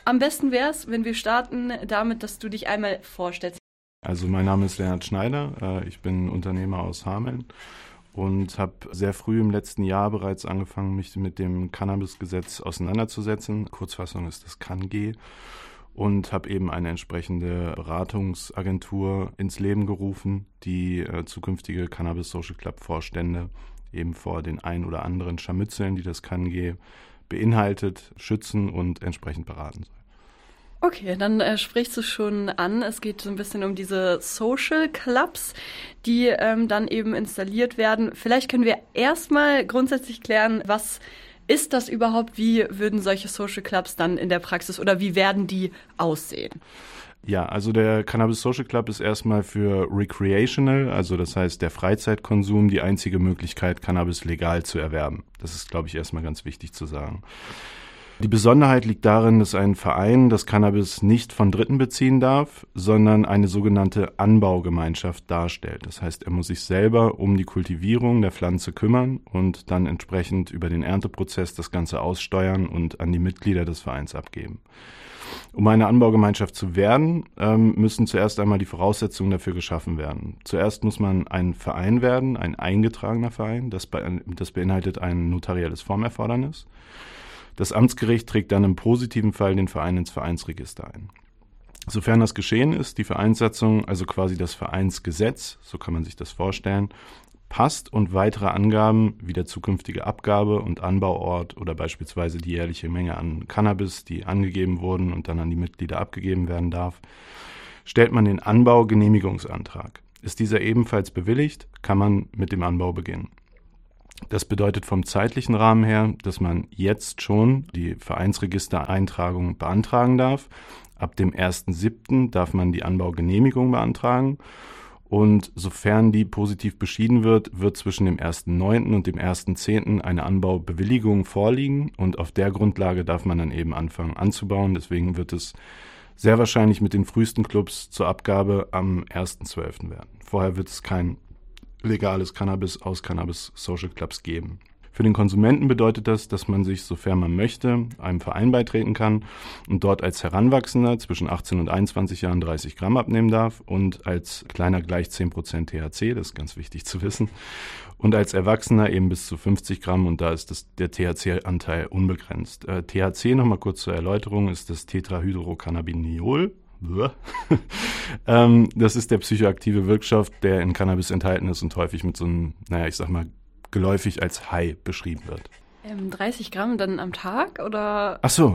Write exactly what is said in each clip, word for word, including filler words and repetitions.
Am besten wäre es, wenn wir starten damit, dass du dich einmal vorstellst. Also mein Name ist Lennart Schneider, ich bin Unternehmer aus Hameln und habe sehr früh im letzten Jahr bereits angefangen, mich mit dem Cannabisgesetz auseinanderzusetzen. Kurzfassung ist das C A N G. Und habe eben eine entsprechende Beratungsagentur ins Leben gerufen, die äh, zukünftige Cannabis Social Club Vorstände eben vor den ein oder anderen Scharmützeln, die das C A N G beinhaltet, schützen und entsprechend beraten soll. Okay, dann äh, sprichst du schon an. Es geht so ein bisschen um diese Social Clubs, die ähm, dann eben installiert werden. Vielleicht können wir erstmal grundsätzlich klären, was ist das überhaupt? Wie würden solche Social Clubs dann in der Praxis oder wie werden die aussehen? Ja, also der Cannabis Social Club ist erstmal für recreational, also das heißt der Freizeitkonsum, die einzige Möglichkeit, Cannabis legal zu erwerben. Das ist, glaube ich, erstmal ganz wichtig zu sagen. Die Besonderheit liegt darin, dass ein Verein das Cannabis nicht von Dritten beziehen darf, sondern eine sogenannte Anbaugemeinschaft darstellt. Das heißt, er muss sich selber um die Kultivierung der Pflanze kümmern und dann entsprechend über den Ernteprozess das Ganze aussteuern und an die Mitglieder des Vereins abgeben. Um eine Anbaugemeinschaft zu werden, ähm, müssen zuerst einmal die Voraussetzungen dafür geschaffen werden. Zuerst muss man ein Verein werden, ein eingetragener Verein. Das, be- das beinhaltet ein notarielles Formerfordernis. Das Amtsgericht trägt dann im positiven Fall den Verein ins Vereinsregister ein. Sofern das geschehen ist, die Vereinssatzung, also quasi das Vereinsgesetz, so kann man sich das vorstellen, passt und weitere Angaben wie der zukünftige Abgabe- und Anbauort oder beispielsweise die jährliche Menge an Cannabis, die angegeben wurden und dann an die Mitglieder abgegeben werden darf, stellt man den Anbaugenehmigungsantrag. Ist dieser ebenfalls bewilligt, kann man mit dem Anbau beginnen. Das bedeutet vom zeitlichen Rahmen her, dass man jetzt schon die Vereinsregistereintragung beantragen darf. Ab dem ersten siebten darf man die Anbaugenehmigung beantragen. Und sofern die positiv beschieden wird, wird zwischen dem ersten neunten und dem ersten zehnten eine Anbaubewilligung vorliegen. Und auf der Grundlage darf man dann eben anfangen anzubauen. Deswegen wird es sehr wahrscheinlich mit den frühesten Clubs zur Abgabe am ersten zwölften werden. Vorher wird es kein legales Cannabis aus Cannabis Social Clubs geben. Für den Konsumenten bedeutet das, dass man sich, sofern man möchte, einem Verein beitreten kann und dort als Heranwachsender zwischen achtzehn und einundzwanzig Jahren dreißig Gramm abnehmen darf und als Kleiner gleich zehn Prozent T H C, das ist ganz wichtig zu wissen, und als Erwachsener eben bis zu fünfzig Gramm und da ist das, der T H C-Anteil unbegrenzt. Äh, T H C, nochmal kurz zur Erläuterung, ist das Tetrahydrocannabinol. ähm, das ist der psychoaktive Wirkstoff, der in Cannabis enthalten ist und häufig mit so einem, naja, ich sag mal, geläufig als High beschrieben wird. Ähm, dreißig Gramm dann am Tag oder? Ach so,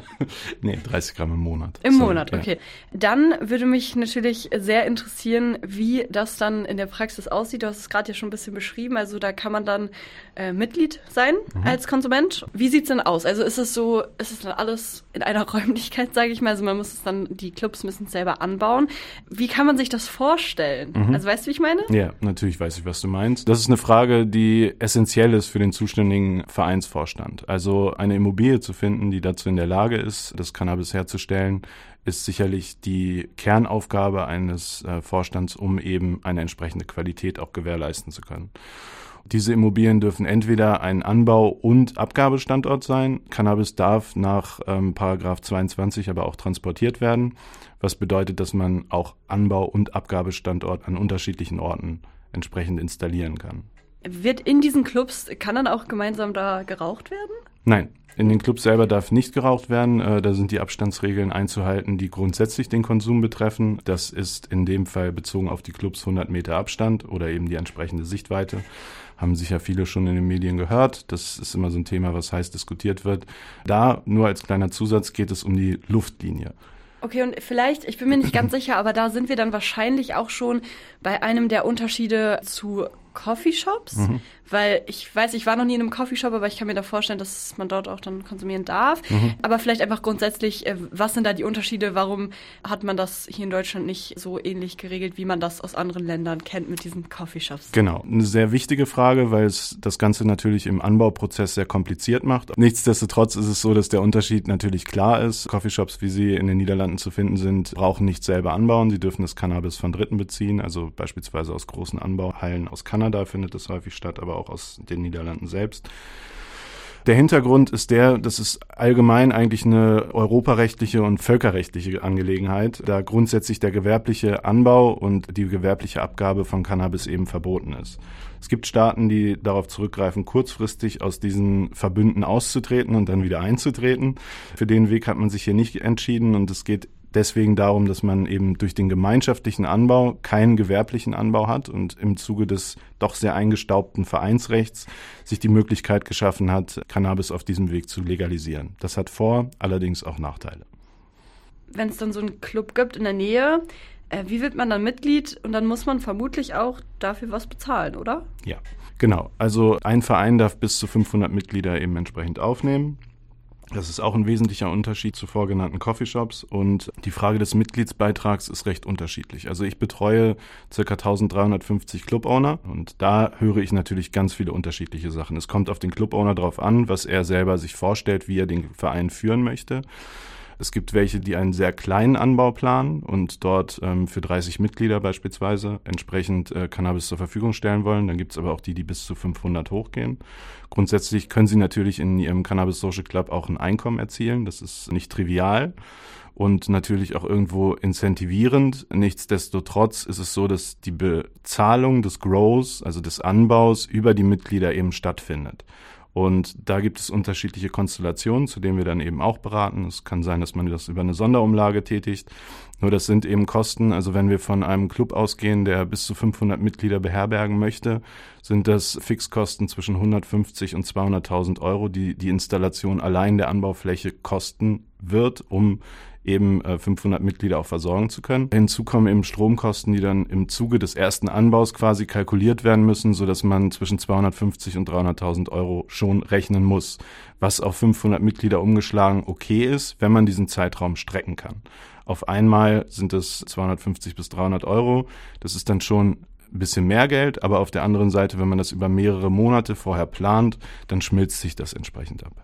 nee, dreißig Gramm im Monat. Im Sorry, Monat, ja. okay. Dann würde mich natürlich sehr interessieren, wie das dann in der Praxis aussieht. Du hast es gerade ja schon ein bisschen beschrieben. Also da kann man dann äh, Mitglied sein mhm. als Konsument. Wie sieht's denn aus? Also ist es so, ist es dann alles in einer Räumlichkeit, sage ich mal? Also man muss es dann, die Clubs müssen es selber anbauen. Wie kann man sich das vorstellen? Mhm. Also weißt du, wie ich meine? Ja, natürlich weiß ich, was du meinst. Das ist eine Frage, die essentiell ist für den zuständigen Verein. Vereinsvorstand. Also eine Immobilie zu finden, die dazu in der Lage ist, das Cannabis herzustellen, ist sicherlich die Kernaufgabe eines äh, Vorstands, um eben eine entsprechende Qualität auch gewährleisten zu können. Diese Immobilien dürfen entweder ein Anbau- und Abgabestandort sein. Cannabis darf nach ähm, Paragraph zweiundzwanzig aber auch transportiert werden, was bedeutet, dass man auch Anbau- und Abgabestandort an unterschiedlichen Orten entsprechend installieren kann. Wird in diesen Clubs, kann dann auch gemeinsam da geraucht werden? Nein, in den Clubs selber darf nicht geraucht werden. Äh, da sind die Abstandsregeln einzuhalten, die grundsätzlich den Konsum betreffen. Das ist in dem Fall bezogen auf die Clubs hundert Meter Abstand oder eben die entsprechende Sichtweite. Haben sicher viele schon in den Medien gehört. Das ist immer so ein Thema, was heiß diskutiert wird. Da, nur als kleiner Zusatz, geht es um die Luftlinie. Okay, und vielleicht, ich bin mir nicht ganz sicher, aber da sind wir dann wahrscheinlich auch schon bei einem der Unterschiede zu Coffeeshops, mhm. weil ich weiß, ich war noch nie in einem Coffeeshop, aber ich kann mir da vorstellen, dass man dort auch dann konsumieren darf. Mhm. Aber vielleicht einfach grundsätzlich, was sind da die Unterschiede? Warum hat man das hier in Deutschland nicht so ähnlich geregelt, wie man das aus anderen Ländern kennt mit diesen Coffeeshops? Genau, eine sehr wichtige Frage, weil es das Ganze natürlich im Anbauprozess sehr kompliziert macht. Nichtsdestotrotz ist es so, dass der Unterschied natürlich klar ist. Coffeeshops, wie sie in den Niederlanden zu finden sind, brauchen nicht selber anbauen. Sie dürfen das Cannabis von Dritten beziehen, also beispielsweise aus großen Anbauhallen aus Kanada findet das häufig statt, aber auch aus den Niederlanden selbst. Der Hintergrund ist der, das ist allgemein eigentlich eine europarechtliche und völkerrechtliche Angelegenheit, da grundsätzlich der gewerbliche Anbau und die gewerbliche Abgabe von Cannabis eben verboten ist. Es gibt Staaten, die darauf zurückgreifen, kurzfristig aus diesen Verbünden auszutreten und dann wieder einzutreten. Für den Weg hat man sich hier nicht entschieden und es geht deswegen darum, dass man eben durch den gemeinschaftlichen Anbau keinen gewerblichen Anbau hat und im Zuge des doch sehr eingestaubten Vereinsrechts sich die Möglichkeit geschaffen hat, Cannabis auf diesem Weg zu legalisieren. Das hat Vor-, allerdings auch Nachteile. Wenn es dann so einen Club gibt in der Nähe, äh, wie wird man dann Mitglied? Und dann muss man vermutlich auch dafür was bezahlen, oder? Ja, genau. Also ein Verein darf bis zu fünfhundert Mitglieder eben entsprechend aufnehmen. Das ist auch ein wesentlicher Unterschied zu vorgenannten Coffeeshops und die Frage des Mitgliedsbeitrags ist recht unterschiedlich. Also ich betreue ca. dreizehnhundertfünfzig Clubowner und da höre ich natürlich ganz viele unterschiedliche Sachen. Es kommt auf den Clubowner drauf an, was er selber sich vorstellt, wie er den Verein führen möchte. Es gibt welche, die einen sehr kleinen Anbau planen und dort ähm, für dreißig Mitglieder beispielsweise entsprechend äh, Cannabis zur Verfügung stellen wollen. Dann gibt es aber auch die, die bis zu fünfhundert hochgehen. Grundsätzlich können sie natürlich in ihrem Cannabis Social Club auch ein Einkommen erzielen. Das ist nicht trivial und natürlich auch irgendwo incentivierend. Nichtsdestotrotz ist es so, dass die Bezahlung des Grows, also des Anbaus, über die Mitglieder eben stattfindet. Und da gibt es unterschiedliche Konstellationen, zu denen wir dann eben auch beraten. Es kann sein, dass man das über eine Sonderumlage tätigt. Nur das sind eben Kosten. Also wenn wir von einem Club ausgehen, der bis zu fünfhundert Mitglieder beherbergen möchte, sind das Fixkosten zwischen hundertfünfzig und zweihunderttausend Euro, die die Installation allein der Anbaufläche kosten wird, um eben fünfhundert Mitglieder auch versorgen zu können. Hinzu kommen eben Stromkosten, die dann im Zuge des ersten Anbaus quasi kalkuliert werden müssen, sodass man zwischen zweihundertfünfzig und dreihunderttausend Euro schon rechnen muss, was auf fünfhundert Mitglieder umgeschlagen okay ist, wenn man diesen Zeitraum strecken kann. Auf einmal sind es zweihundertfünfzig bis dreihundert Euro. Das ist dann schon ein bisschen mehr Geld, aber auf der anderen Seite, wenn man das über mehrere Monate vorher plant, dann schmilzt sich das entsprechend ab.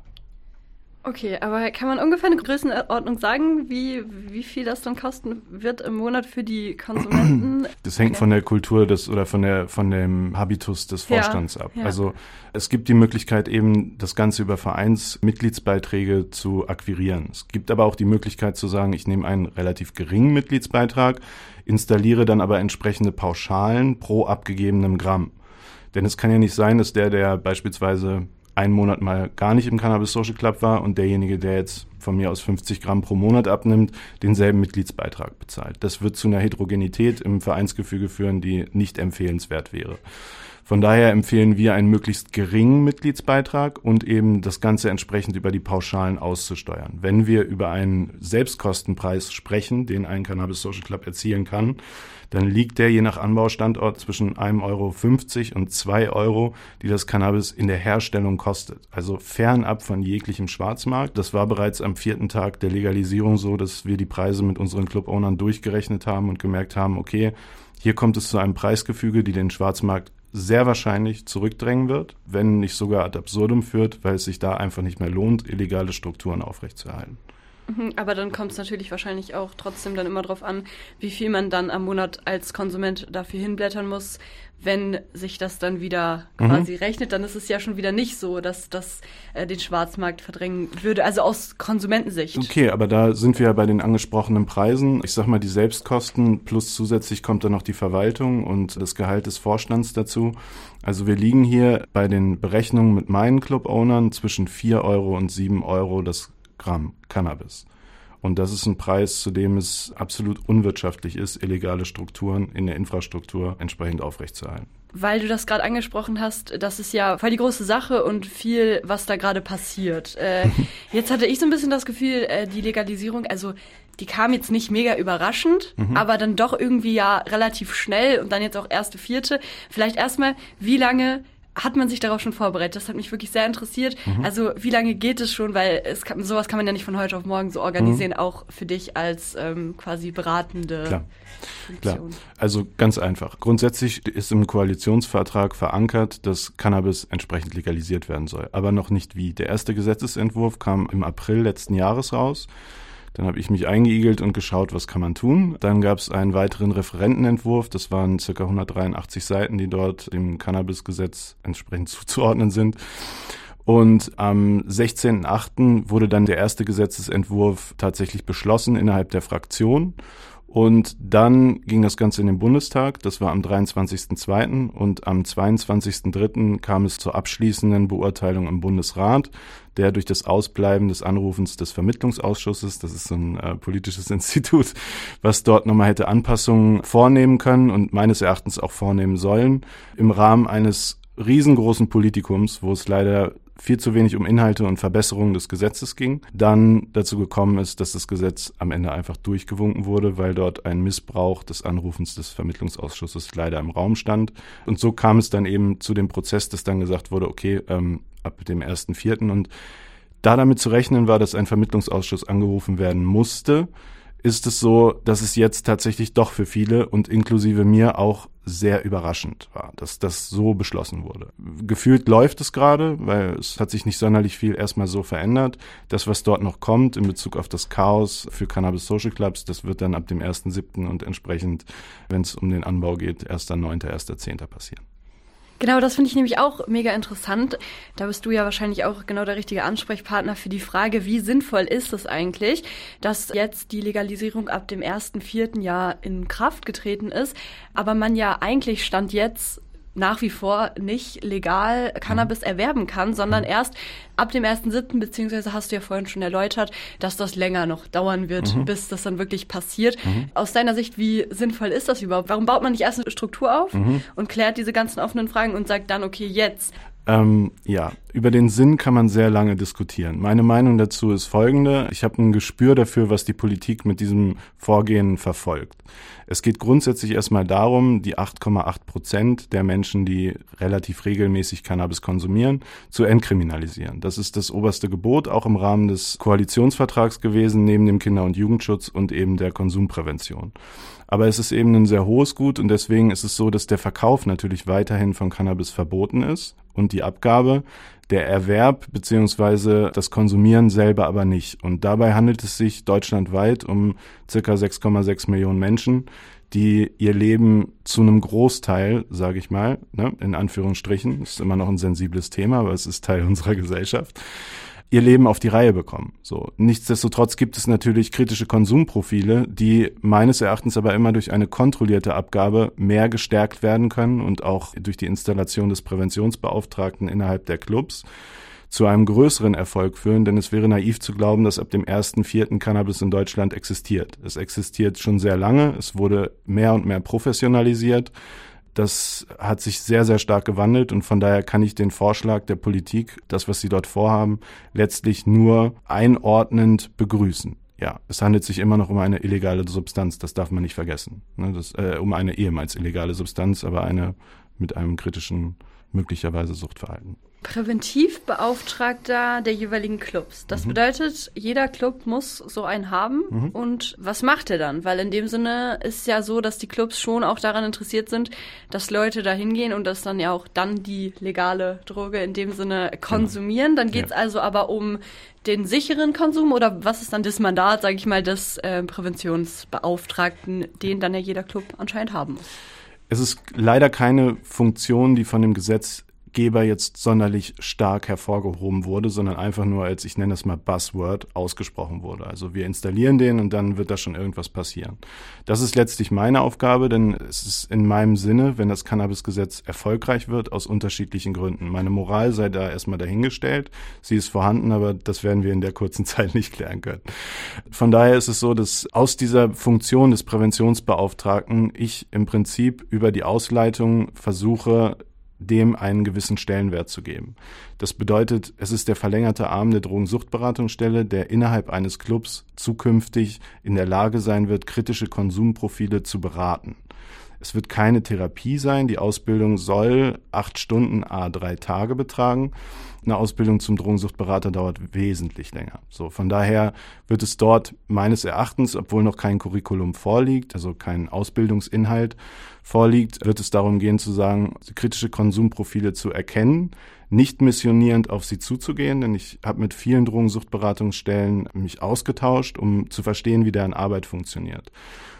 Okay, aber kann man ungefähr eine Größenordnung sagen, wie, wie viel das dann kosten wird im Monat für die Konsumenten? Das hängt okay. von der Kultur des oder von der von dem Habitus des Vorstands ja, ab. Ja. Also es gibt die Möglichkeit eben, das Ganze über Vereinsmitgliedsbeiträge zu akquirieren. Es gibt aber auch die Möglichkeit zu sagen, ich nehme einen relativ geringen Mitgliedsbeitrag, installiere dann aber entsprechende Pauschalen pro abgegebenem Gramm. Denn es kann ja nicht sein, dass der, der beispielsweise einen Monat mal gar nicht im Cannabis Social Club war und derjenige, der jetzt von mir aus fünfzig Gramm pro Monat abnimmt, denselben Mitgliedsbeitrag bezahlt. Das wird zu einer Heterogenität im Vereinsgefüge führen, die nicht empfehlenswert wäre. Von daher empfehlen wir einen möglichst geringen Mitgliedsbeitrag und eben das Ganze entsprechend über die Pauschalen auszusteuern. Wenn wir über einen Selbstkostenpreis sprechen, den ein Cannabis Social Club erzielen kann, dann liegt der je nach Anbaustandort zwischen ein Euro fünfzig und zwei Euro, die das Cannabis in der Herstellung kostet. Also fernab von jeglichem Schwarzmarkt. Das war bereits am vierten Tag der Legalisierung so, dass wir die Preise mit unseren Club-Ownern durchgerechnet haben und gemerkt haben, okay, hier kommt es zu einem Preisgefüge, die den Schwarzmarkt sehr wahrscheinlich zurückdrängen wird, wenn nicht sogar ad absurdum führt, weil es sich da einfach nicht mehr lohnt, illegale Strukturen aufrechtzuerhalten. Aber dann kommt es natürlich wahrscheinlich auch trotzdem dann immer drauf an, wie viel man dann am Monat als Konsument dafür hinblättern muss. Wenn sich das dann wieder quasi mhm. rechnet, dann ist es ja schon wieder nicht so, dass das äh, den Schwarzmarkt verdrängen würde, also aus Konsumentensicht. Okay, aber da sind wir ja bei den angesprochenen Preisen. Ich sag mal, die Selbstkosten plus zusätzlich kommt dann noch die Verwaltung und das Gehalt des Vorstands dazu. Also wir liegen hier bei den Berechnungen mit meinen Club-Ownern zwischen vier Euro und sieben Euro das Gramm Cannabis. Und das ist ein Preis, zu dem es absolut unwirtschaftlich ist, illegale Strukturen in der Infrastruktur entsprechend aufrechtzuerhalten. Weil du das gerade angesprochen hast, das ist ja voll die große Sache und viel, was da gerade passiert. Äh, jetzt hatte ich so ein bisschen das Gefühl, äh, die Legalisierung, also die kam jetzt nicht mega überraschend, mhm. aber dann doch irgendwie ja relativ schnell und dann jetzt auch erste, vierte. Vielleicht erstmal, wie lange hat man sich darauf schon vorbereitet? Das hat mich wirklich sehr interessiert. Mhm. Also wie lange geht es schon? Weil es kann, sowas kann man ja nicht von heute auf morgen so organisieren, mhm. auch für dich als ähm, quasi beratende Klar. Funktion. Klar. Also ganz einfach. Grundsätzlich ist im Koalitionsvertrag verankert, dass Cannabis entsprechend legalisiert werden soll. Aber noch nicht wie. Der erste Gesetzesentwurf kam im April letzten Jahres raus. Dann habe ich mich eingeigelt und geschaut, was kann man tun. Dann gab es einen weiteren Referentenentwurf. Das waren ca. hundertdreiundachtzig Seiten, die dort dem Cannabisgesetz entsprechend zuzuordnen sind. Und am sechzehnten achten wurde dann der erste Gesetzesentwurf tatsächlich beschlossen innerhalb der Fraktion. Und dann ging das Ganze in den Bundestag, das war am dreiundzwanzigsten zweiten und am zweiundzwanzigsten dritten kam es zur abschließenden Beurteilung im Bundesrat, der durch das Ausbleiben des Anrufens des Vermittlungsausschusses, das ist so ein äh, politisches Institut, was dort nochmal hätte Anpassungen vornehmen können und meines Erachtens auch vornehmen sollen, im Rahmen eines riesengroßen Politikums, wo es leider viel zu wenig um Inhalte und Verbesserungen des Gesetzes ging, dann dazu gekommen ist, dass das Gesetz am Ende einfach durchgewunken wurde, weil dort ein Missbrauch des Anrufens des Vermittlungsausschusses leider im Raum stand. Und so kam es dann eben zu dem Prozess, dass dann gesagt wurde, okay, ähm, ab dem ersten vierten Und da damit zu rechnen war, dass ein Vermittlungsausschuss angerufen werden musste, ist es so, dass es jetzt tatsächlich doch für viele und inklusive mir auch sehr überraschend war, dass das so beschlossen wurde. Gefühlt läuft es gerade, weil es hat sich nicht sonderlich viel erstmal so verändert. Das, was dort noch kommt in Bezug auf das Chaos für Cannabis Social Clubs, das wird dann ab dem ersten siebten und entsprechend, wenn es um den Anbau geht, erster neunter, erster zehnter passieren. Genau, das finde ich nämlich auch mega interessant. Da bist du ja wahrscheinlich auch genau der richtige Ansprechpartner für die Frage, wie sinnvoll ist es eigentlich, dass jetzt die Legalisierung ab dem ersten vierten Jahr in Kraft getreten ist, aber man ja eigentlich Stand jetzt nach wie vor nicht legal Cannabis erwerben kann, sondern erst ab dem ersten siebten beziehungsweise hast du ja vorhin schon erläutert, dass das länger noch dauern wird, mhm. bis das dann wirklich passiert. Mhm. Aus deiner Sicht, wie sinnvoll ist das überhaupt? Warum baut man nicht erst eine Struktur auf mhm. und klärt diese ganzen offenen Fragen und sagt dann, okay, jetzt? Ähm, ja, über den Sinn kann man sehr lange diskutieren. Meine Meinung dazu ist folgende. Ich habe ein Gespür dafür, was die Politik mit diesem Vorgehen verfolgt. Es geht grundsätzlich erstmal darum, die acht Komma acht Prozent der Menschen, die relativ regelmäßig Cannabis konsumieren, zu entkriminalisieren. Das ist das oberste Gebot, auch im Rahmen des Koalitionsvertrags gewesen, neben dem Kinder- und Jugendschutz und eben der Konsumprävention. Aber es ist eben ein sehr hohes Gut und deswegen ist es so, dass der Verkauf natürlich weiterhin von Cannabis verboten ist und die Abgabe, der Erwerb bzw. das Konsumieren selber aber nicht. Und dabei handelt es sich deutschlandweit um circa sechs Komma sechs Millionen Menschen, die ihr Leben zu einem Großteil, sage ich mal, ne, in Anführungsstrichen, ist immer noch ein sensibles Thema, aber es ist Teil unserer Gesellschaft, ihr Leben auf die Reihe bekommen. So. Nichtsdestotrotz gibt es natürlich kritische Konsumprofile, die meines Erachtens aber immer durch eine kontrollierte Abgabe mehr gestärkt werden können und auch durch die Installation des Präventionsbeauftragten innerhalb der Clubs zu einem größeren Erfolg führen, denn es wäre naiv zu glauben, dass ab dem ersten vierten Cannabis in Deutschland existiert. Es existiert schon sehr lange, es wurde mehr und mehr professionalisiert. Das hat sich sehr, sehr stark gewandelt und von daher kann ich den Vorschlag der Politik, das, was sie dort vorhaben, letztlich nur einordnend begrüßen. Ja, es handelt sich immer noch um eine illegale Substanz, das darf man nicht vergessen. Ne, das, äh, um eine ehemals illegale Substanz, aber eine mit einem kritischen, möglicherweise Suchtverhalten. Präventivbeauftragter der jeweiligen Clubs. Das mhm. bedeutet, jeder Club muss so einen haben. Mhm. Und was macht er dann? Weil in dem Sinne ist ja so, dass die Clubs schon auch daran interessiert sind, dass Leute da hingehen und dass dann ja auch dann die legale Droge in dem Sinne konsumieren. Dann geht es ja. also aber um den sicheren Konsum oder was ist dann das Mandat, sage ich mal, des äh, Präventionsbeauftragten, den dann ja jeder Club anscheinend haben muss? Es ist leider keine Funktion, die von dem Gesetz Geber jetzt sonderlich stark hervorgehoben wurde, sondern einfach nur als, ich nenne das mal Buzzword, ausgesprochen wurde. Also wir installieren den und dann wird da schon irgendwas passieren. Das ist letztlich meine Aufgabe, denn es ist in meinem Sinne, wenn das Cannabisgesetz erfolgreich wird, aus unterschiedlichen Gründen. Meine Moral sei da erstmal dahingestellt. Sie ist vorhanden, aber das werden wir in der kurzen Zeit nicht klären können. Von daher ist es so, dass aus dieser Funktion des Präventionsbeauftragten ich im Prinzip über die Ausleitung versuche, dem einen gewissen Stellenwert zu geben. Das bedeutet, es ist der verlängerte Arm der Drogensuchtberatungsstelle, der innerhalb eines Clubs zukünftig in der Lage sein wird, kritische Konsumprofile zu beraten. Es wird keine Therapie sein. Die Ausbildung soll acht Stunden à drei Tage betragen. Eine Ausbildung zum Drogensuchtberater dauert wesentlich länger. So, von daher wird es dort meines Erachtens, obwohl noch kein Curriculum vorliegt, also kein Ausbildungsinhalt vorliegt, wird es darum gehen zu sagen, kritische Konsumprofile zu erkennen, nicht missionierend auf sie zuzugehen, denn ich habe mit vielen Drogensuchtberatungsstellen mich ausgetauscht, um zu verstehen, wie deren Arbeit funktioniert.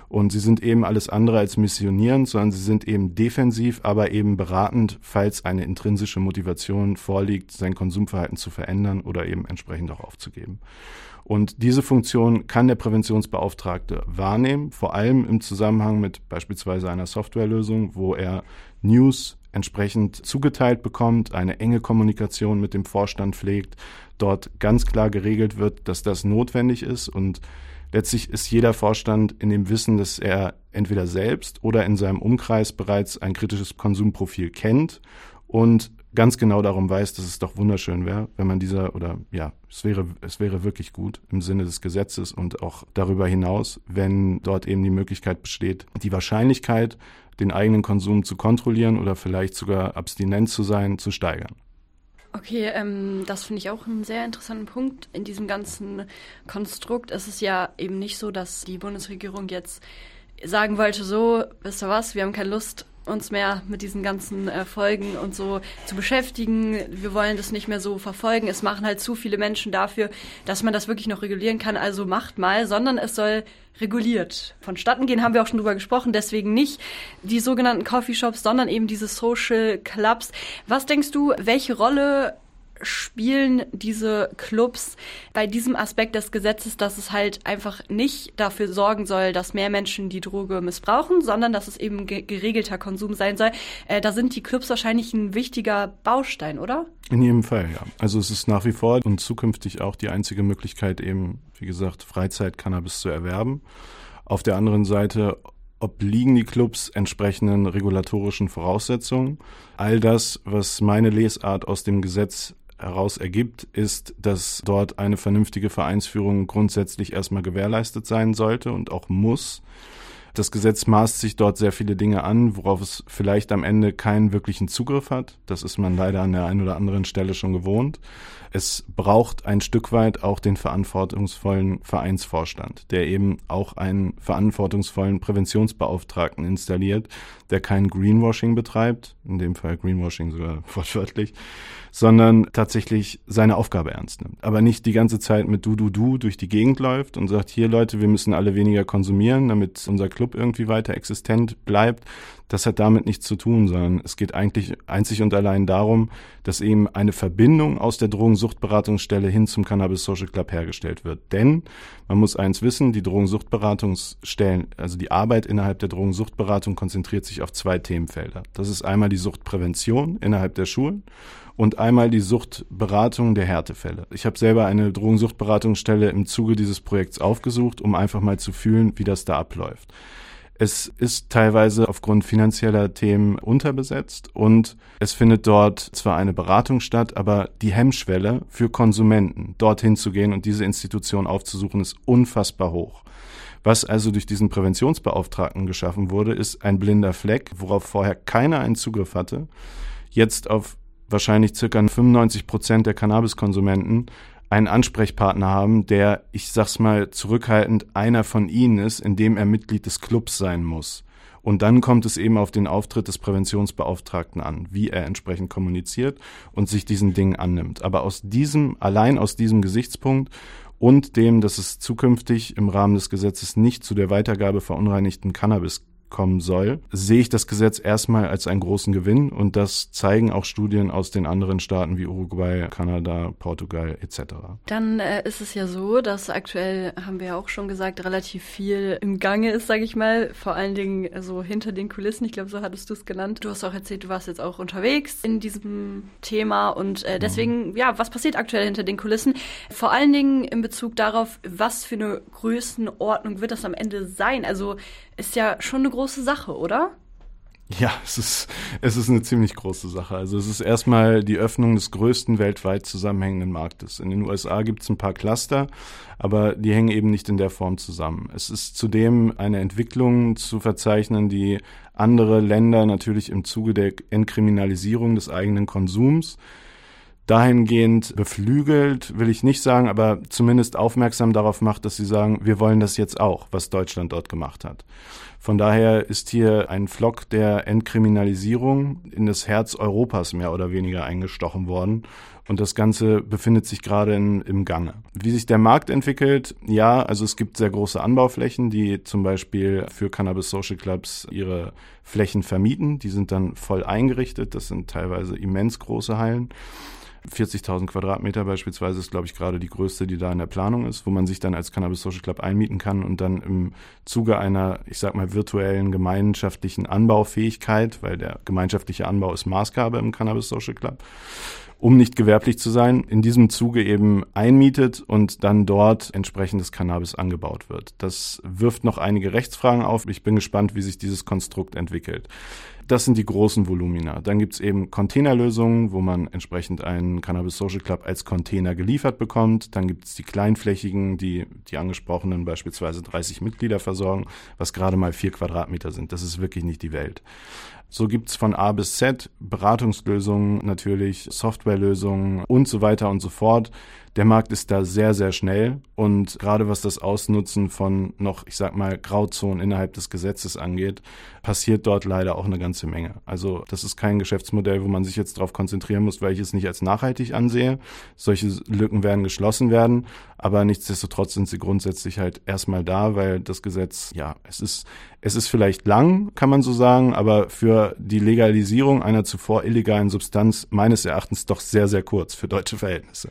Und sie sind eben alles andere als missionierend, sondern sie sind eben defensiv, aber eben beratend, falls eine intrinsische Motivation vorliegt, sein Konsumverhalten zu verändern oder eben entsprechend auch aufzugeben. Und diese Funktion kann der Präventionsbeauftragte wahrnehmen, vor allem im Zusammenhang mit beispielsweise einer Softwarelösung, wo er News entsprechend zugeteilt bekommt, eine enge Kommunikation mit dem Vorstand pflegt, dort ganz klar geregelt wird, dass das notwendig ist und letztlich ist jeder Vorstand in dem Wissen, dass er entweder selbst oder in seinem Umkreis bereits ein kritisches Konsumprofil kennt und ganz genau darum weiß, dass es doch wunderschön wäre, wenn man dieser, oder ja, es wäre, es wäre wirklich gut im Sinne des Gesetzes und auch darüber hinaus, wenn dort eben die Möglichkeit besteht, die Wahrscheinlichkeit, den eigenen Konsum zu kontrollieren oder vielleicht sogar abstinent zu sein, zu steigern. Okay, ähm, das finde ich auch einen sehr interessanten Punkt. In diesem ganzen Konstrukt ist es ja eben nicht so, dass die Bundesregierung jetzt sagen wollte, so, wisst ihr was, wir haben keine Lust, uns mehr mit diesen ganzen äh, Folgen und so zu beschäftigen. Wir wollen das nicht mehr so verfolgen. Es machen halt zu viele Menschen dafür, dass man das wirklich noch regulieren kann. Also macht mal, sondern es soll reguliert vonstatten gehen, haben wir auch schon drüber gesprochen. Deswegen nicht die sogenannten Coffeeshops, sondern eben diese Social Clubs. Was denkst du, welche Rolle spielen diese Clubs bei diesem Aspekt des Gesetzes, dass es halt einfach nicht dafür sorgen soll, dass mehr Menschen die Droge missbrauchen, sondern dass es eben ge- geregelter Konsum sein soll. Äh, da sind die Clubs wahrscheinlich ein wichtiger Baustein, oder? In jedem Fall, ja. Also es ist nach wie vor und zukünftig auch die einzige Möglichkeit, eben, wie gesagt, Freizeit-Cannabis zu erwerben. Auf der anderen Seite obliegen die Clubs entsprechenden regulatorischen Voraussetzungen. All das, was meine Lesart aus dem Gesetz heraus ergibt, ist, dass dort eine vernünftige Vereinsführung grundsätzlich erstmal gewährleistet sein sollte und auch muss. Das Gesetz maßt sich dort sehr viele Dinge an, worauf es vielleicht am Ende keinen wirklichen Zugriff hat. Das ist man leider an der einen oder anderen Stelle schon gewohnt. Es braucht ein Stück weit auch den verantwortungsvollen Vereinsvorstand, der eben auch einen verantwortungsvollen Präventionsbeauftragten installiert, der kein Greenwashing betreibt, in dem Fall Greenwashing sogar wortwörtlich, sondern tatsächlich seine Aufgabe ernst nimmt. Aber nicht die ganze Zeit mit Du, Du, Du durch die Gegend läuft und sagt, hier Leute, wir müssen alle weniger konsumieren, damit unser Club irgendwie weiter existent bleibt. Das hat damit nichts zu tun, sondern es geht eigentlich einzig und allein darum, dass eben eine Verbindung aus der Drogensuchtberatungsstelle hin zum Cannabis Social Club hergestellt wird. Denn man muss eins wissen, die Drogensuchtberatungsstellen, also die Arbeit innerhalb der Drogensuchtberatung konzentriert sich auf zwei Themenfelder. Das ist einmal die Suchtprävention innerhalb der Schulen und einmal die Suchtberatung der Härtefälle. Ich habe selber eine Drogensuchtberatungsstelle im Zuge dieses Projekts aufgesucht, um einfach mal zu fühlen, wie das da abläuft. Es ist teilweise aufgrund finanzieller Themen unterbesetzt und es findet dort zwar eine Beratung statt, aber die Hemmschwelle für Konsumenten, dorthin zu gehen und diese Institution aufzusuchen, ist unfassbar hoch. Was also durch diesen Präventionsbeauftragten geschaffen wurde, ist ein blinder Fleck, worauf vorher keiner einen Zugriff hatte. Jetzt auf wahrscheinlich circa fünfundneunzig Prozent der Cannabiskonsumenten einen Ansprechpartner haben, der, ich sag's mal zurückhaltend, einer von ihnen ist, indem er Mitglied des Clubs sein muss. Und dann kommt es eben auf den Auftritt des Präventionsbeauftragten an, wie er entsprechend kommuniziert und sich diesen Dingen annimmt. Aber aus diesem, allein aus diesem Gesichtspunkt und dem, dass es zukünftig im Rahmen des Gesetzes nicht zu der Weitergabe verunreinigten Cannabis kommen soll, sehe ich das Gesetz erstmal als einen großen Gewinn und das zeigen auch Studien aus den anderen Staaten wie Uruguay, Kanada, Portugal et cetera. Dann äh, ist es ja so, dass aktuell, haben wir ja auch schon gesagt, relativ viel im Gange ist, sage ich mal, vor allen Dingen so hinter den Kulissen, ich glaube, so hattest du es genannt. Du hast auch erzählt, du warst jetzt auch unterwegs in diesem Thema und äh, deswegen, mhm. ja, was passiert aktuell hinter den Kulissen? Vor allen Dingen in Bezug darauf, was für eine Größenordnung wird das am Ende sein? Also ist ja schon eine große Sache, oder? Ja, es ist, es ist eine ziemlich große Sache. Also es ist erstmal die Öffnung des größten weltweit zusammenhängenden Marktes. In den U S A gibt es ein paar Cluster, aber die hängen eben nicht in der Form zusammen. Es ist zudem eine Entwicklung zu verzeichnen, die andere Länder natürlich im Zuge der Entkriminalisierung des eigenen Konsums dahingehend beflügelt, will ich nicht sagen, aber zumindest aufmerksam darauf macht, dass sie sagen, wir wollen das jetzt auch, was Deutschland dort gemacht hat. Von daher ist hier ein Pflock der Entkriminalisierung in das Herz Europas mehr oder weniger eingestochen worden. Und das Ganze befindet sich gerade in, im Gange. Wie sich der Markt entwickelt, ja, also es gibt sehr große Anbauflächen, die zum Beispiel für Cannabis Social Clubs ihre Flächen vermieten. Die sind dann voll eingerichtet. Das sind teilweise immens große Hallen. vierzigtausend Quadratmeter beispielsweise ist, glaube ich, gerade die größte, die da in der Planung ist, wo man sich dann als Cannabis Social Club einmieten kann und dann im Zuge einer, ich sag mal, virtuellen gemeinschaftlichen Anbaufähigkeit, weil der gemeinschaftliche Anbau ist Maßgabe im Cannabis Social Club, um nicht gewerblich zu sein, in diesem Zuge eben einmietet und dann dort entsprechendes Cannabis angebaut wird. Das wirft noch einige Rechtsfragen auf. Ich bin gespannt, wie sich dieses Konstrukt entwickelt. Das sind die großen Volumina. Dann gibt's eben Containerlösungen, wo man entsprechend einen Cannabis Social Club als Container geliefert bekommt. Dann gibt's die kleinflächigen, die die angesprochenen beispielsweise dreißig Mitglieder versorgen, was gerade mal vier Quadratmeter sind. Das ist wirklich nicht die Welt. So gibt's von A bis Z Beratungslösungen natürlich, Softwarelösungen und so weiter und so fort. Der Markt ist da sehr, sehr schnell und gerade was das Ausnutzen von noch, ich sag mal, Grauzonen innerhalb des Gesetzes angeht, passiert dort leider auch eine ganze Menge. Also das ist kein Geschäftsmodell, wo man sich jetzt darauf konzentrieren muss, weil ich es nicht als nachhaltig ansehe. Solche Lücken werden geschlossen werden, aber nichtsdestotrotz sind sie grundsätzlich halt erstmal da, weil das Gesetz, ja, es ist, es ist vielleicht lang, kann man so sagen, aber für die Legalisierung einer zuvor illegalen Substanz meines Erachtens doch sehr, sehr kurz für deutsche Verhältnisse.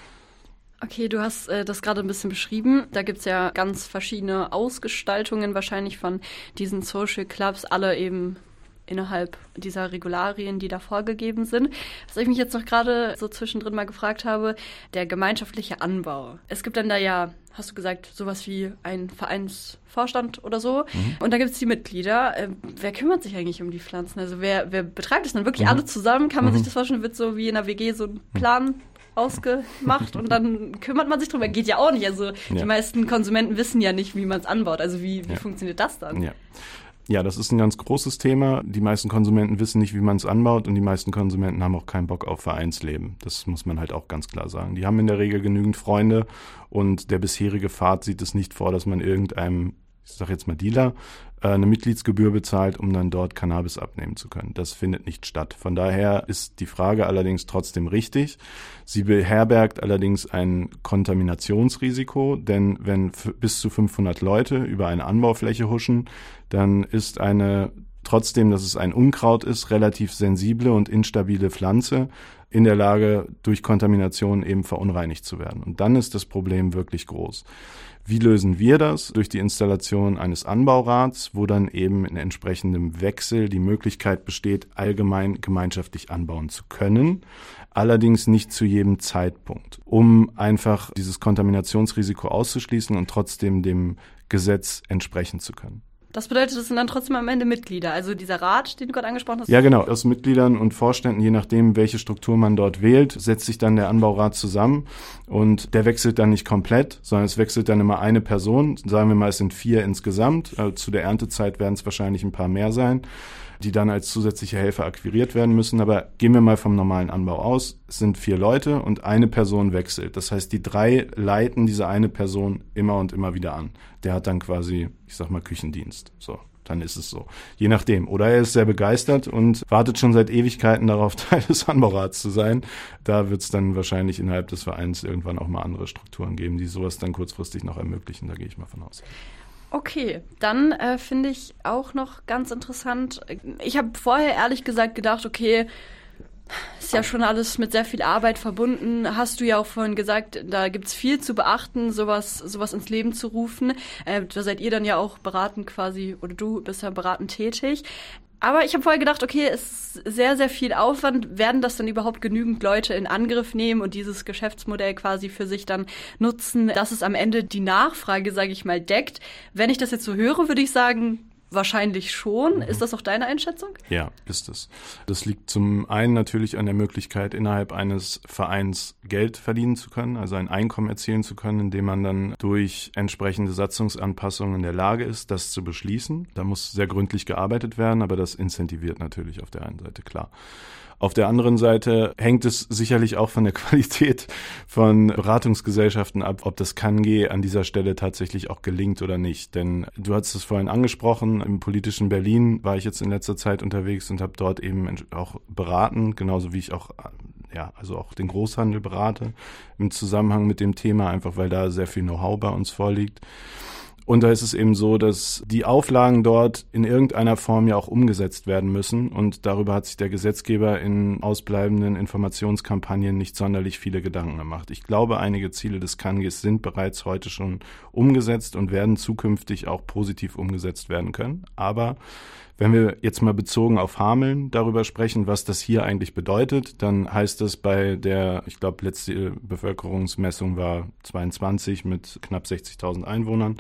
Okay, du hast äh, das gerade ein bisschen beschrieben. Da gibt's ja ganz verschiedene Ausgestaltungen wahrscheinlich von diesen Social Clubs, alle eben innerhalb dieser Regularien, die da vorgegeben sind. Was ich mich jetzt noch gerade so zwischendrin mal gefragt habe, der gemeinschaftliche Anbau. Es gibt dann da ja, hast du gesagt, sowas wie ein Vereinsvorstand oder so. Mhm. Und da gibt's die Mitglieder. Äh, wer kümmert sich eigentlich um die Pflanzen? Also wer, wer betreibt das dann wirklich mhm. alle zusammen? Kann man mhm. sich das vorstellen, wird so wie in einer W G so ein Plan ausgemacht und dann kümmert man sich drum. Geht ja auch nicht. Also ja. Die meisten Konsumenten wissen ja nicht, wie man es anbaut. Also wie, wie ja. funktioniert das dann? Ja. Ja, das ist ein ganz großes Thema. Die meisten Konsumenten wissen nicht, wie man es anbaut und die meisten Konsumenten haben auch keinen Bock auf Vereinsleben. Das muss man halt auch ganz klar sagen. Die haben in der Regel genügend Freunde und der bisherige Pfad sieht es nicht vor, dass man irgendeinem, ich sag jetzt mal Dealer, eine Mitgliedsgebühr bezahlt, um dann dort Cannabis abnehmen zu können. Das findet nicht statt. Von daher ist die Frage allerdings trotzdem richtig. Sie beherbergt allerdings ein Kontaminationsrisiko, denn wenn f- bis zu fünfhundert Leute über eine Anbaufläche huschen, dann ist eine, trotzdem, dass es ein Unkraut ist, relativ sensible und instabile Pflanze in der Lage, durch Kontamination eben verunreinigt zu werden. Und dann ist das Problem wirklich groß. Wie lösen wir das? Durch die Installation eines Anbaurats, wo dann eben in entsprechendem Wechsel die Möglichkeit besteht, allgemein gemeinschaftlich anbauen zu können, allerdings nicht zu jedem Zeitpunkt, um einfach dieses Kontaminationsrisiko auszuschließen und trotzdem dem Gesetz entsprechen zu können. Das bedeutet, das sind dann trotzdem am Ende Mitglieder, also dieser Rat, den du gerade angesprochen hast? Ja, genau. Aus Mitgliedern und Vorständen, je nachdem, welche Struktur man dort wählt, setzt sich dann der Anbaurat zusammen und der wechselt dann nicht komplett, sondern es wechselt dann immer eine Person. Sagen wir mal, es sind vier insgesamt. Also zu der Erntezeit werden es wahrscheinlich ein paar mehr sein, die dann als zusätzliche Helfer akquiriert werden müssen. Aber gehen wir mal vom normalen Anbau aus. Es sind vier Leute und eine Person wechselt. Das heißt, die drei leiten diese eine Person immer und immer wieder an. Der hat dann quasi, ich sag mal, Küchendienst. So, dann ist es so. Je nachdem. Oder er ist sehr begeistert und wartet schon seit Ewigkeiten darauf, Teil des Anbaurats zu sein. Da wird es dann wahrscheinlich innerhalb des Vereins irgendwann auch mal andere Strukturen geben, die sowas dann kurzfristig noch ermöglichen. Da gehe ich mal von aus. Okay, dann äh, finde ich auch noch ganz interessant. Ich habe vorher ehrlich gesagt gedacht, okay, ist ja schon alles mit sehr viel Arbeit verbunden. Hast du ja auch vorhin gesagt, da gibt's viel zu beachten, sowas sowas ins Leben zu rufen. Äh, da seid ihr dann ja auch beratend quasi, oder du bist ja beratend tätig. Aber ich habe vorher gedacht, okay, es ist sehr, sehr viel Aufwand. Werden das dann überhaupt genügend Leute in Angriff nehmen und dieses Geschäftsmodell quasi für sich dann nutzen, dass es am Ende die Nachfrage, sage ich mal, deckt? Wenn ich das jetzt so höre, würde ich sagen, wahrscheinlich schon. Mhm. Ist das auch deine Einschätzung? Ja, ist es. Das liegt zum einen natürlich an der Möglichkeit, innerhalb eines Vereins Geld verdienen zu können, also ein Einkommen erzielen zu können, indem man dann durch entsprechende Satzungsanpassungen in der Lage ist, das zu beschließen. Da muss sehr gründlich gearbeitet werden, aber das incentiviert natürlich auf der einen Seite, klar. Auf der anderen Seite hängt es sicherlich auch von der Qualität von Beratungsgesellschaften ab, ob das K N G an dieser Stelle tatsächlich auch gelingt oder nicht. Denn du hast es vorhin angesprochen, im politischen Berlin war ich jetzt in letzter Zeit unterwegs und habe dort eben auch beraten, genauso wie ich auch ja, also auch den Großhandel berate im Zusammenhang mit dem Thema, einfach weil da sehr viel Know-how bei uns vorliegt. Und da ist es eben so, dass die Auflagen dort in irgendeiner Form ja auch umgesetzt werden müssen. Und darüber hat sich der Gesetzgeber in ausbleibenden Informationskampagnen nicht sonderlich viele Gedanken gemacht. Ich glaube, einige Ziele des K N Gs sind bereits heute schon umgesetzt und werden zukünftig auch positiv umgesetzt werden können. Aber wenn wir jetzt mal bezogen auf Hameln darüber sprechen, was das hier eigentlich bedeutet, dann heißt das bei der, ich glaube, letzte Bevölkerungsmessung war zweiundzwanzig mit knapp sechzigtausend Einwohnern.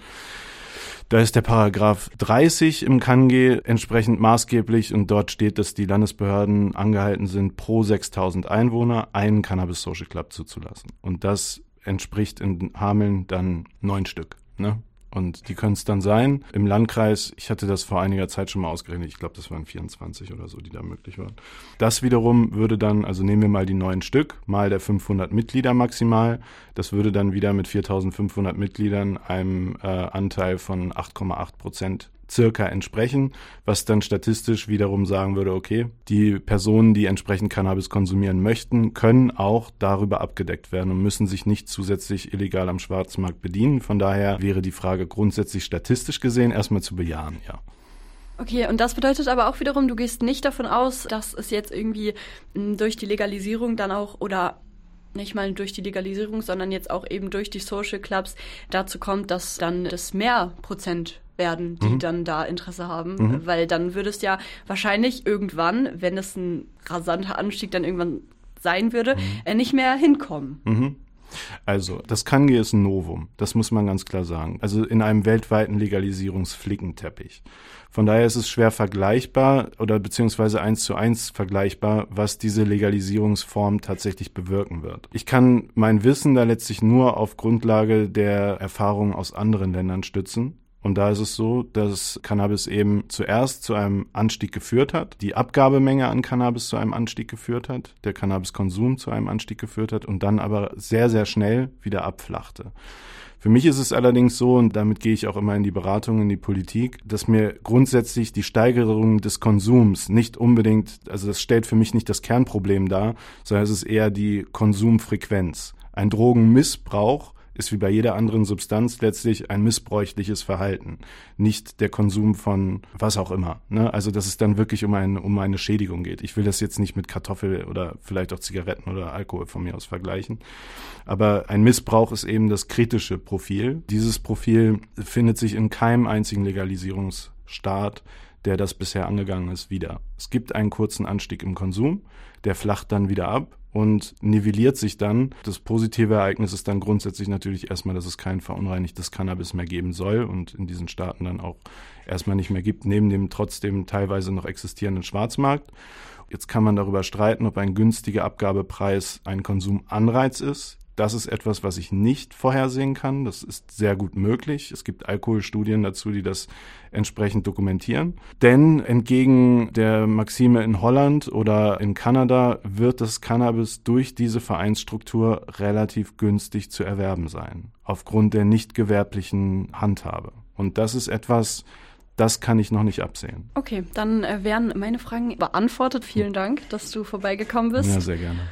Da ist der Paragraph dreißig im K N G entsprechend maßgeblich und dort steht, dass die Landesbehörden angehalten sind, pro sechstausend Einwohner einen Cannabis Social Club zuzulassen. Und das entspricht in Hameln dann neun Stück, ne? Und die können es dann sein. Im Landkreis, ich hatte das vor einiger Zeit schon mal ausgerechnet, ich glaube, das waren vierundzwanzig oder so, die da möglich waren. Das wiederum würde dann, also nehmen wir mal die neun Stück, mal der fünfhundert Mitglieder maximal. Das würde dann wieder mit viertausendfünfhundert Mitgliedern einem äh, Anteil von acht Komma acht Prozent circa entsprechen, was dann statistisch wiederum sagen würde, okay, die Personen, die entsprechend Cannabis konsumieren möchten, können auch darüber abgedeckt werden und müssen sich nicht zusätzlich illegal am Schwarzmarkt bedienen. Von daher wäre die Frage grundsätzlich statistisch gesehen erstmal zu bejahen, ja. Okay, und das bedeutet aber auch wiederum, du gehst nicht davon aus, dass es jetzt irgendwie m, durch die Legalisierung dann auch oder nicht mal durch die Legalisierung, sondern jetzt auch eben durch die Social Clubs dazu kommt, dass dann das mehr Prozent werden, die mhm. dann da Interesse haben, mhm. weil dann würde es ja wahrscheinlich irgendwann, wenn es ein rasanter Anstieg dann irgendwann sein würde, mhm. äh, nicht mehr hinkommen. Mhm. Also, das K N G ist ein Novum, das muss man ganz klar sagen. Also in einem weltweiten Legalisierungsflickenteppich. Von daher ist es schwer vergleichbar oder beziehungsweise eins zu eins vergleichbar, was diese Legalisierungsform tatsächlich bewirken wird. Ich kann mein Wissen da letztlich nur auf Grundlage der Erfahrungen aus anderen Ländern stützen. Und da ist es so, dass Cannabis eben zuerst zu einem Anstieg geführt hat, die Abgabemenge an Cannabis zu einem Anstieg geführt hat, der Cannabiskonsum zu einem Anstieg geführt hat und dann aber sehr, sehr schnell wieder abflachte. Für mich ist es allerdings so, und damit gehe ich auch immer in die Beratung, in die Politik, dass mir grundsätzlich die Steigerung des Konsums nicht unbedingt, also das stellt für mich nicht das Kernproblem dar, sondern es ist eher die Konsumfrequenz. Ein Drogenmissbrauch ist wie bei jeder anderen Substanz letztlich ein missbräuchliches Verhalten, nicht der Konsum von was auch immer, ne? Also dass es dann wirklich um, ein, um eine Schädigung geht. Ich will das jetzt nicht mit Kartoffel oder vielleicht auch Zigaretten oder Alkohol von mir aus vergleichen, aber ein Missbrauch ist eben das kritische Profil. Dieses Profil findet sich in keinem einzigen Legalisierungsstaat, der das bisher angegangen ist, wieder. Es gibt einen kurzen Anstieg im Konsum, der flacht dann wieder ab und nivelliert sich dann. Das positive Ereignis ist dann grundsätzlich natürlich erstmal, dass es kein verunreinigtes Cannabis mehr geben soll und in diesen Staaten dann auch erstmal nicht mehr gibt, neben dem trotzdem teilweise noch existierenden Schwarzmarkt. Jetzt kann man darüber streiten, ob ein günstiger Abgabepreis ein Konsumanreiz ist. Das ist etwas, was ich nicht vorhersehen kann. Das ist sehr gut möglich. Es gibt Alkoholstudien dazu, die das entsprechend dokumentieren. Denn entgegen der Maxime in Holland oder in Kanada wird das Cannabis durch diese Vereinsstruktur relativ günstig zu erwerben sein, aufgrund der nicht gewerblichen Handhabe. Und das ist etwas, das kann ich noch nicht absehen. Okay, dann wären meine Fragen beantwortet. Vielen Dank, dass du vorbeigekommen bist. Ja, sehr gerne.